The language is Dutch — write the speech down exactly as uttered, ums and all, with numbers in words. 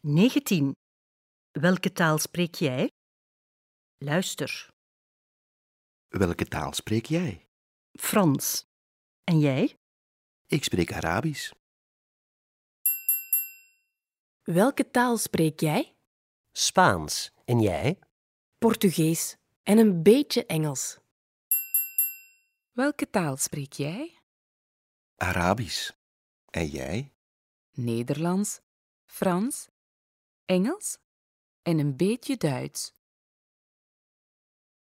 negentien. Welke taal spreek jij? Luister. Welke taal spreek jij? Frans. En jij? Ik spreek Arabisch. Welke taal spreek jij? Spaans. En jij? Portugees en een beetje Engels. Welke taal spreek jij? Arabisch. En jij? Nederlands, Frans, Engels en een beetje Duits.